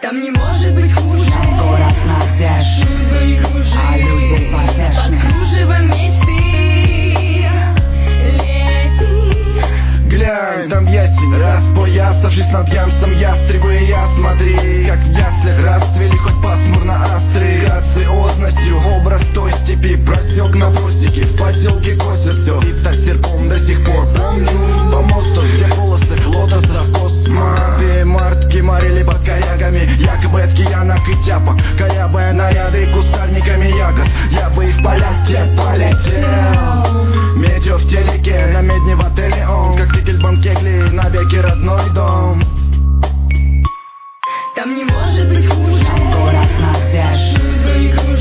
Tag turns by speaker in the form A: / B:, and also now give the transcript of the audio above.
A: Там не может быть хуже.
B: Там город надежд,
A: Но не кружи,
B: а люди потешны.
A: под кружевом мечты лети.
C: Глянь, там ясень, распоясавшись над ямством ястребы, я смотри, как в яслях расцвели хоть пасмурно острые грациозностью. Образ той степи просек на бусики, в поселке косят все, и так серпом до сих пор помню. По мосту, где полосы лотосов космо, мартки марили под корягами, якобы от киянок и тяпок, корябая наряды кустарниками ягод. Я бы и в полях те полетел. Метео в телеке, на медне в отеле он, как Никельбан Кегли, навеки родной дом.
A: Там не может быть хуже.
B: Там город надежд,
A: Но не кружи.